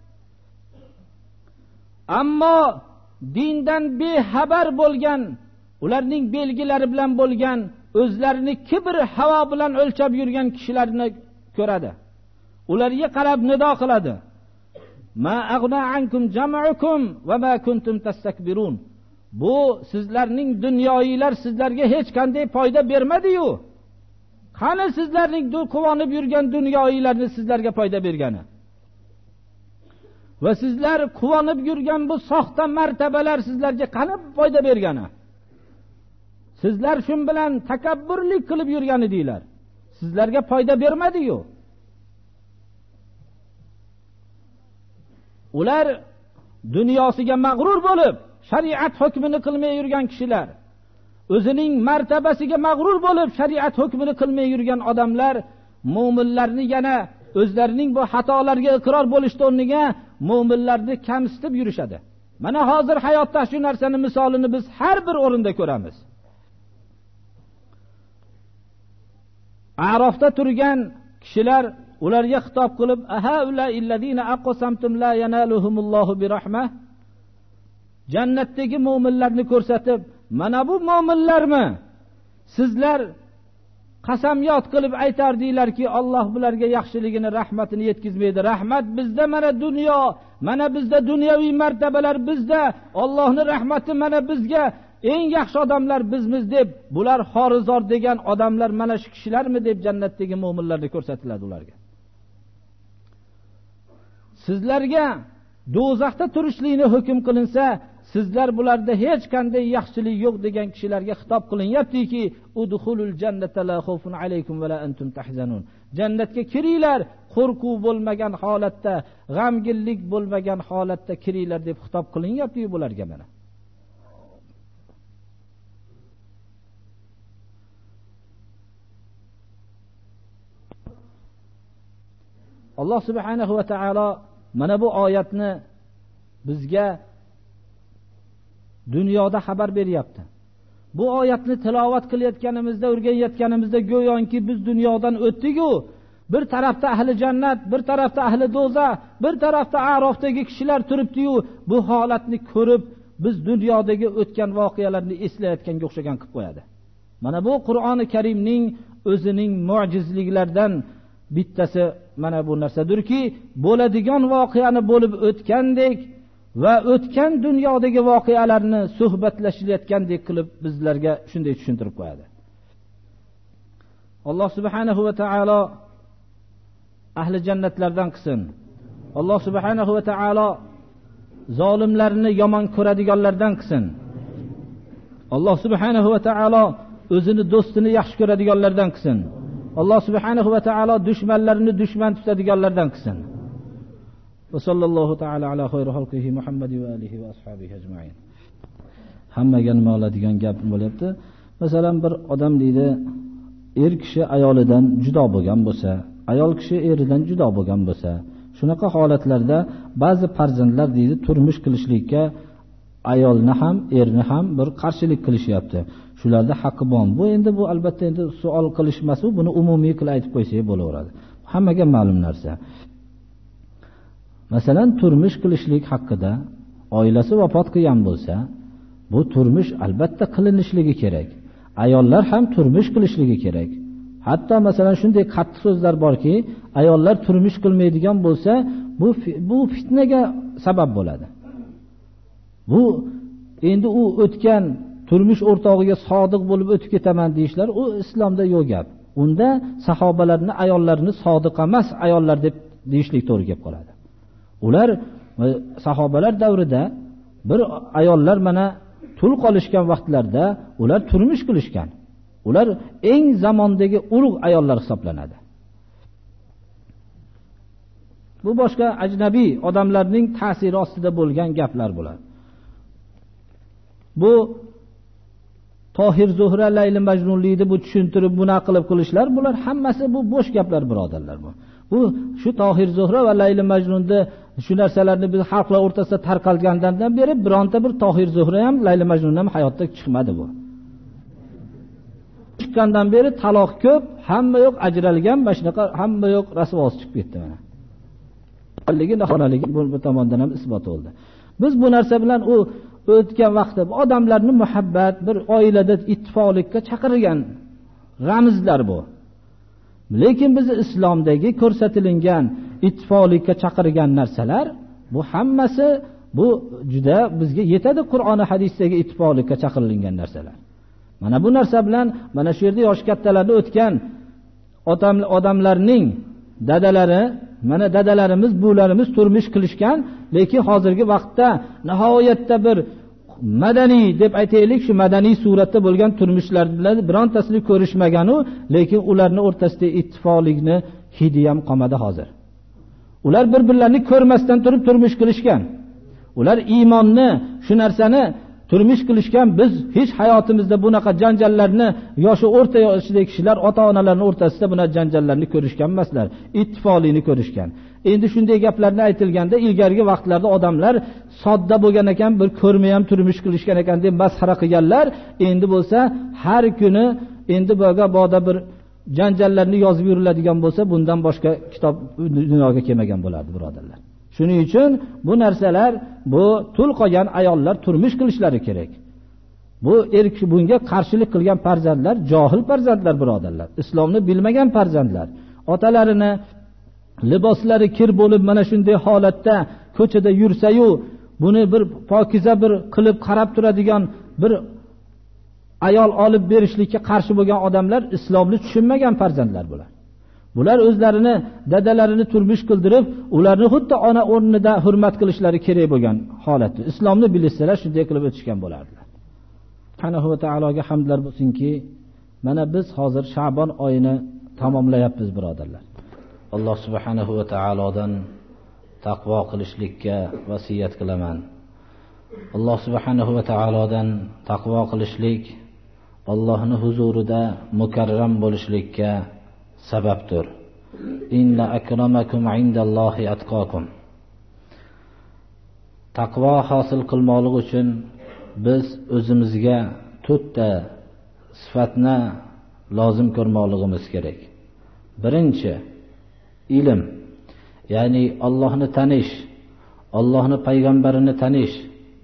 ammo dindan bexabar bo'lgan, ularning belgilari bilan bo'lgan, o'zlarini kibr, havo bilan o'lchab yurgan kishilarni ko'radi. Ularga qarab nido qiladi: ma aghna ankum jam'ukum va ma kuntum tastakbirun. Bu sizlarning dunyoyilar sizlarga hech qanday foyda bermadi-yu. Qani sizlarning quvonib yurgan dunyoyilarni sizlarga foyda bergani? Va sizlar quvonib yurgan bu soxta martabalar sizlarga qani foyda bergani? Sizlar shun bilan takabburlik qilib yurgan edinglar. Sizlarga foyda bermadi-yu. Ular dunyosiga mag'rur bo'lib, shariat hukmini qilmay yurgan kishilar, o'zining martabasiga mag'rur bo'lib, shariat hukmini qilmay yurgan odamlar mu'minlarni yana o'zlarining bu xatolarga iqror bo'lishdan o'rniga mu'minlarni kamsitib yurishadi. Mana hozir hayotda shu narsani misolini biz har bir o'rinda ko'ramiz. Arafda turgan kishilar ularga xitob qilib: "Aha ulla illazina aqsamtum la yanaluhumullohu birahmah." Jannatdagi mu'minlarni ko'rsatib, mana bu mu'minlarmi? Sizlar qasamyod qilib aytardinglarki, Alloh bularga yaxshiligini, rahmatini yetkazmaydi. Rahmat bizda, mana dunyo, mana bizda dunyoviy martabalar bizda, Allohning rahmati mana bizga, eng yaxshi odamlar bizmiz deb, bular xorizor degan odamlar mana shu kishilarmi deb jannatdagi mu'minlarni ko'rsatiladi ularga. Sizlarga do'zaxda turishlikni hukm qilinsa, sizlar bularda hech qanday yaxshilik yo'q degan kishilarga xitob qilinyaptiki, udkhulul jannata la khawfun alaykum va la antum tahzanun. Jannatga kiringlar, qo'rquv bo'lmagan holatda, g'amginlik bo'lmagan holatda kiringlar deb xitob qilinyapti bularga mana. Alloh subhanahu va taolo mana bu oyatni bizga dunyoda xabar beryapti. Bu oyatni tilovat qilayotganimizda, o'rganayotganimizda go'yoki biz dunyodan o'tdik-ku, bir tarafda ahli jannat, bir tarafda ahli do'zax, bir tarafda Arafdagi kishilar turibdi-yu, bu holatni ko'rib biz dunyodagi o'tgan voqealarni eslayotganga o'xshagan qilib qo'yadi. Mana bu Qur'oni Karimning o'zining mo'jizliklaridan bittasi mana bu narsadirki, bo'ladigan voqeani bo'lib o'tgandek va o'tgan dunyodagi voqealarni suhbatlashilayotgandek qilib bizlarga shunday tushuntirib qo'yadi. Alloh subhanahu va taolo ahli jannatlardan qilsin. Alloh subhanahu va taolo zolimlarni yomon ko'radiganlardan qilsin. Alloh subhanahu va taolo o'zini do'stini yaxshi ko'radiganlardan qilsin. Alloh subhanahu va taolo dushmanlarini dushman tutadiganlardan qilsin. Va sallallohu taala ala xayri xalqihi Muhammad va alihi va ashabihi ajma'in. Hammaga nima oladigan gap bo'lyapti. Masalan, bir odam deydi, er kishi ayolidan judo bo'lgan bo'lsa, ayol kishi eridan judo bo'lgan bo'lsa, shunaqa holatlarda ba'zi farzandlar deydi turmush qilishlikka ayolni ham, erni ham bir qarshilik qilishyapti. Shularda haqqi bor. Bu endi bu albatta endi savol qilishmas, buni umumiy qilib aytib qo'ysak bo'laveradi. Hammaga ma'lum narsa. Masalan, turmush qilishlik haqida oilasi vafot qilgan bo'lsa, bu turmush albatta qilinishligi kerak. Ayollar ham turmush qilishligi kerak. Hatto masalan shunday qattiq so'zlar borki, ayollar turmush qilmaydigan bo'lsa, bu fitnaga sabab bo'ladi. Bu endi u o'tgan turmush o'rtog'iga sodiq bo'lib o'tib ketaman deyishlar, u islomda yo'q gap. Unda sahobalarni ayollarini sodiq emas ayollar deb deyishlik to'g'ri kelib qoladi. Ular sahobalar davrida bir ayollar mana tul qolishgan vaqtlarda ular turmush qilishgan. Ular eng zamondagi ulug' ayollar hisoblanadi. Bu boshqa ajnabiy odamlarning ta'siri ostida bo'lgan gaplar bular. Bu Tohir Zuhra Layli Majnunlikni bu tushuntirib buna qilib qilishlar, bular hammasi bu bo'sh gaplar birodarlar bu. Bu shu Tohir Zuhra va Layli Majnunda shu narsalarni biz xalqlar o'rtasida tarqalgandan beri bironta bir Tohir Zuhra ham, Layli Majnun ham hayotda chiqmadi bu. chiqqandan beri taloq ko'p, hamma yo'q ajralgan, mana shunaqa hamma yo'q rasvosi chiqib ketdi mana. Xonaligi bu tomondan ham isbot bo'ldi. Biz bu narsa bilan u o'tgan vaqtda odamlarni muhabbat, bir oilada ittifoqlikka chaqirgan ramzlar bu. Lekin biz islomdagi ko'rsatilgan ittifoqlikka chaqirgan narsalar bu hammasi bu juda bizga yetadi. Qur'oni hadisdagi ittifoqlikka chaqirilgan narsalar. Mana bu narsa bilan mana shu yerda yosh kattalarni o'tgan odamlarning dadalari, mana dadalarimiz, bularimiz turmush qilishgan, lekin hozirgi vaqtda nihoyatda bir madaniy deb aytaylik, shu madaniy suratda bo'lgan turmushlar bilan birontasini ko'rishmagan u, lekin ularning o'rtasida ittifoqlikni hidi ham qolmadi hozir. Ular bir-birlarini ko'rmasdan turib turmush qilishgan. Ular iymonni, shu narsani turmush qilishgan. Biz hech hayotimizda bunaqa janjallarni yoshi o'rta yoshidagi kishilar ota-onalarning o'rtasida bunaqa janjallarni ko'rishgan emaslar. Ittifoqlikni ko'rishgan. Endi shunday gaplarni aytilganda ilgarigi vaqtlarda odamlar sodda bo'lgan ekan, bir ko'rmay ham turmush qilishgan ekan deb masxara qilganlar. Endi bo'lsa har kuni endi boda bir janjallarni yozib yuriladigan bo'lsa, bundan boshqa kitob dunyoga kelmagan bo'lardi, birodarlar. Shuning uchun bu narsalar, bu tul qolgan ayollar turmush qilishlari kerak. Bu bunga qarshilik qilgan farzandlar johil farzandlar, birodarlar. Islomni bilmagan farzandlar. Otalarini liboslari kir bo'lib mana shunday holatda ko'chada yursa-yu, buni bir pokiza bir qilib qarab turadigan bir ayol olib berishlikka qarshi bo'lgan odamlar islomni tushunmagan farzandlar bular. Bular o'zlarini, dadalarini turmush qildirib, ularni xuddi ona o'rnida hurmat qilishlari kerak bo'lgan holatda. Islomni bilsalar shunday qilib o'tishgan bo'lardilar. Alloh va taologa hamdlar bo'lsinki, mana biz hozir Sha'bon oyini tamomlayapmiz, birodarlar. Alloh subhanahu va taolodan taqvo qilishlikka vasiyat qilaman. Alloh subhanahu va taolodan taqvo qilishlik Allohning huzurida mukarram bo'lishlikka sababdir. Inna akramakum indallohi atqakum. Taqvo hosil qilmoqlik uchun biz o'zimizga to'rtta sifatni lozim ko'rmoqligimiz kerak. Birinchi ilm, ya'ni Allohni tanish, Allohning payg'ambarini tanish.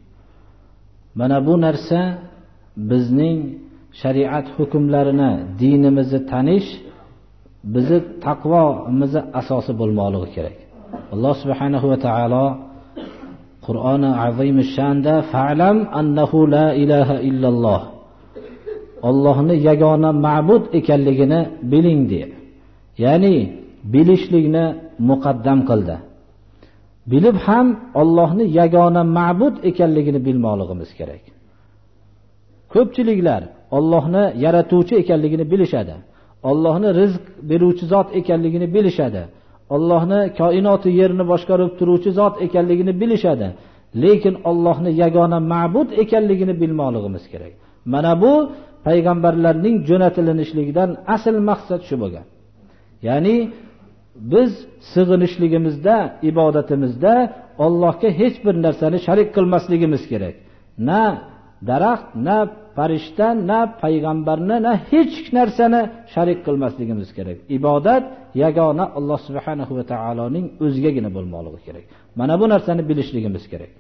Mana bu narsa bizning shariat hukmlarini, dinimizni tanish bizi taqvomizni asosi bo'lmoqligi kerak. Alloh subhanahu va taolo Qur'oni azim shanda fa'lam annahu la ilaha illalloh. Allohning yagona ma'bud ekanligini biling deydi. Ya'ni bilishlikni muqaddam qildi. Bilib ham Allohning yagona ma'bud ekanligini bilmoqligimiz kerak. Ko'pchiliklar Allohni yaratuvchi ekanligini bilishadi. Allohni rizq beruvchi zot ekanligini bilishadi. Allohni koinoti yerni boshqarib turuvchi zot ekanligini bilishadi. Lekin Allohni yagona ma'bud ekanligini bilmoqligimiz kerak. Mana bu payg'ambarlarning jo'natilinishligidan asl maqsad shu bo'lgan. Ya'ni biz sig'inishligimizda, ibodatimizda Allohga hech bir narsani sharik qilmasligimiz kerak. Na daraxt, na farishta, na payg'ambarni, na hech narsani sharik qilmasligimiz kerak. Ibodat yagona Alloh subhanahu va taoloning o'zigagina bo'lmoqligi kerak. Mana bu narsani bilishligimiz kerak.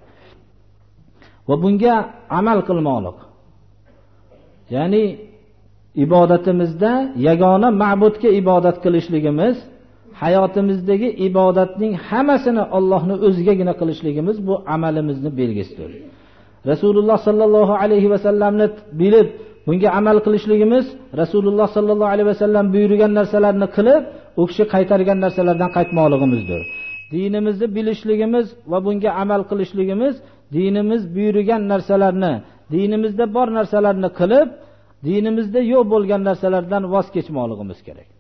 Va bunga amal qilmoqlik. Ya'ni ibodatimizda yagona ma'budga ibodat qilishligimiz, hayotimizdagi ibodatning hammasini Allohning o'zigagina qilishligimiz bu amalimizning belgisidir. Rasululloh sallallohu alayhi va sallamni bilib bunga amal qilishligimiz, Rasululloh sallallohu alayhi va sallam buyurgan narsalarni qilib, u kishi qaytargan narsalardan qaytmoqligimizdir. Dinimizni bilishligimiz va bunga amal qilishligimiz, dinimiz buyurgan narsalarni, dinimizda bor narsalarni qilib, dinimizda yo'q bo'lgan narsalardan voz kechmoqligimiz kerak.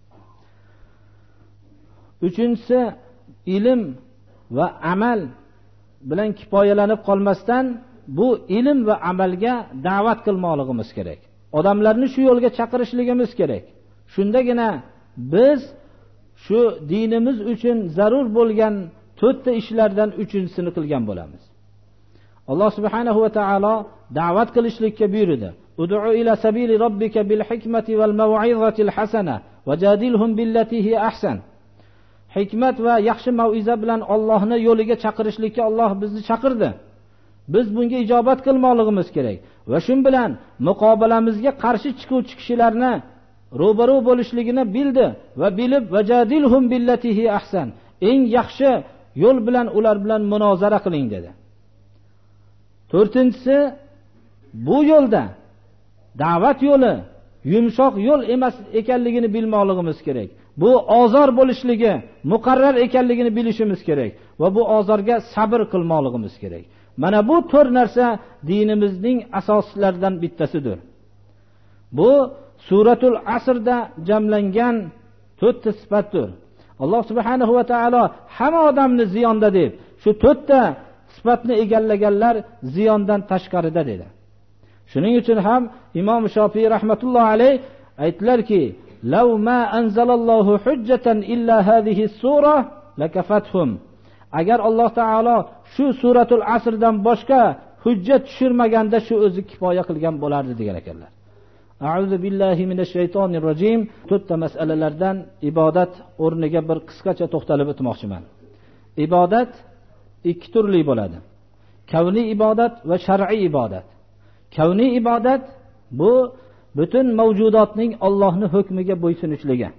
Uchinchisi, ilm va amal bilan kifoyalanib qolmasdan bu ilm va amalga da'vat qilmoqligimiz kerak. Odamlarni shu yo'lga chaqirishligimiz kerak. Shundagina biz shu dinimiz uchun zarur bo'lgan to'rtta ishlardan uchinchisini qilgan bo'lamiz. Alloh subhanahu va taolo da'vat qilishlikka buyurdi. ud'u ila sabili robbika bil hikmati val maw'izatil hasana wajadilhum billati hi ahsan. Hikmat va yaxshi mau'iza bilan Allohning yo'liga chaqirishlikka Alloh bizni chaqirdi. Biz bunga ijobat qilmoqligimiz kerak va shun bilan muqobalamizga qarshi chiquvchi kishilarni ro'baro bo'lishligini bildi va bilib vajadilhum billati hi ahsan. Eng yaxshi yo'l bilan ular bilan munozara qiling dedi. To'rtinchisi, bu yo'lda da'vat yo'li yumshoq yo'l emas ekanligini bilmoqligimiz kerak. Bu ozor bo'lishligi muqarrar ekanligini bilishimiz kerak va bu ozorga sabr qilmoqligimiz kerak. Mana bu 4 narsa dinimizning asoslaridan bittasidir. Bu suratul Asrda jamlangan 4 sifatdir. Alloh subhanahu va taolo hamma odamni ziyonda deb shu 4 sifatni egallaganlar ziyondan tashqarida dedi. Shuning uchun ham Imom Shofiy rahmatullohi alayh aytdilarki, "Law ma anzalallohu hujjatan illa hadhihi sura lakafathum." Agar Alloh taolo shu suratul Asrdan boshqa hujjat tushirmaganda shu o'zi kifoya qilgan bo'lardi degan ekanlar. A'udhu billahi minash shaytonir rojim. 4 masalalardan ibodat o'rniga bir qisqacha to'xtalib o'tmoqchiman. Ibodat 2 turli bo'ladi. Kavniy ibodat va shar'iy ibodat. Kavniy ibodat bu butun mavjudotning Allohning hukmiga bo'ysunishligi.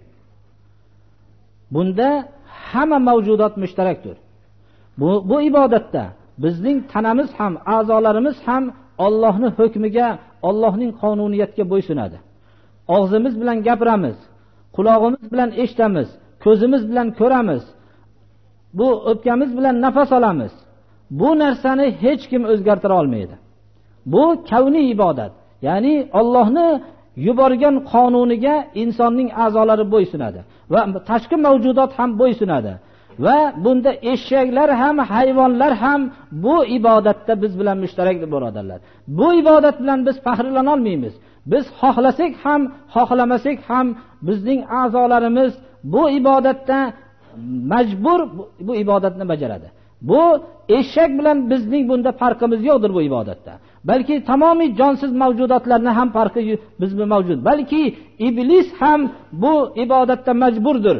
Bunda hamma mavjudot mushtarakdir. Bu ibodatda bizning tanamiz ham, a'zolarimiz ham Allohning hukmiga, Allohning qonuniyatiga bo'ysunadi. Og'zimiz bilan gapiramiz, quloqimiz bilan eshitamiz, ko'zimiz bilan ko'ramiz. Bu o'pkamiz bilan nafas olamiz. Bu narsani hech kim o'zgartira olmaydi. Bu kavniy ibodat. Ya'ni Allohning yuborgan qonuniga insonning a'zolari bo'ysunadi va tashqi mavjudot ham bo'ysunadi. Va bunda eshaklar ham, hayvonlar ham bu ibodatda biz bilan mushtarak birodarlar. Bu ibodat bilan biz faxrlana olmaymiz. Biz xohlasak ham, xohlamasak ham bizning a'zolarimiz bu ibodatda majbur bu ibodatni bajaradi. Bu eshak bilan bizning bunda farqimiz yo'qdir bu ibodatda. Balki tamomiy jonsiz mavjudotlarning ham farqi bizda mavjud. Balki iblis ham bu ibodatda majburdir.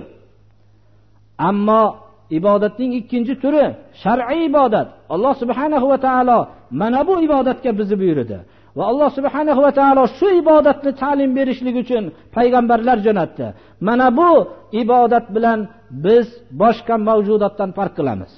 Ammo ibodatning ikkinchi turi shar'iy ibodat. Alloh subhanahu va taolo mana bu ibodatga bizni buyurdi. Va Alloh subhanahu va taolo shu ibodatni ta'lim berishlik uchun payg'ambarlar jo'natdi. Mana bu ibodat bilan biz boshqa mavjudotdan farq qilamiz.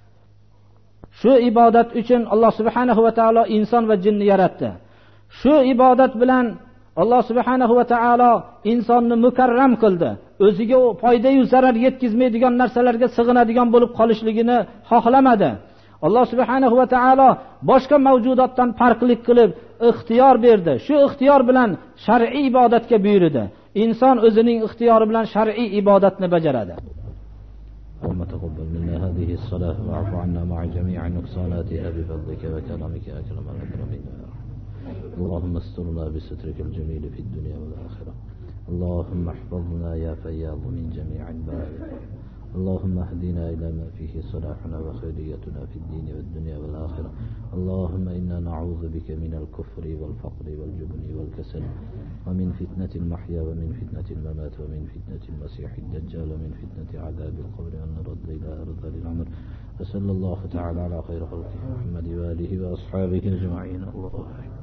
Shu ibodat uchun Alloh subhanahu va taolo inson va jinni yaratdi. Shu ibodat bilan Alloh subhanahu va taolo insonni mukarram qildi. O'ziga foyda yu zarar yetkazmaydigan narsalarga sig'inadigan bo'lib qolishligini xohlamadi. Alloh subhanahu va taolo boshqa mavjudotdan farqli qilib ixtiyor berdi. Shu ixtiyor bilan shar'iy ibodatga buyurdi. Inson o'zining ixtiyori bilan shar'iy ibodatni bajaradi. اللهم تقبل منا هذه الصلاة واعف عنا مع جميع نقصاناتها بفضلك وكرمك يا أكرم الأكرمين. اللهم استرنا بسترك الجميل في الدنيا والآخرة. اللهم احفظنا يا فياض من جميع البلايا. اللهم اهدنا إلى ما فيه صلاحنا وخيريتنا في الدين والدنيا والآخرة. اللهم إنا نعوذ بك من الكفر والفقر والجبن والكسل ومن فتنة المحيا ومن فتنة الممات ومن فتنة المسيح الدجال ومن فتنة عذاب القبر أن نرد إلى أرض العمر. وصلى الله تعالى على خير خلقه محمد وآله وأصحابه أجمعين. الله